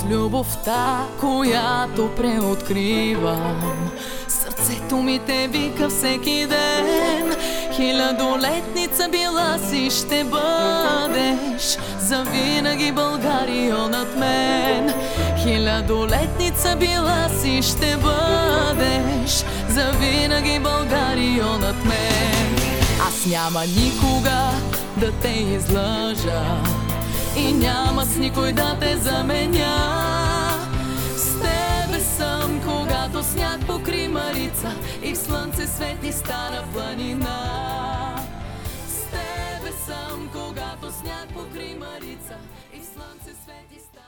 любовта, която преоткривам. Сърцето ми те вика всеки ден. Хилядолетница била си, ще бъдеш завинаги, Българио, над мен. Хилядолетница била си, ще бъдеш завинаги, Българио, над мен. Аз няма никога да те излъжа и няма с никой да те заменя. С тебе съм, когато сняг покри Марица и в слънце свети Стара планина. С тебе съм, когато сняг покри Марица и в слънце свети Стара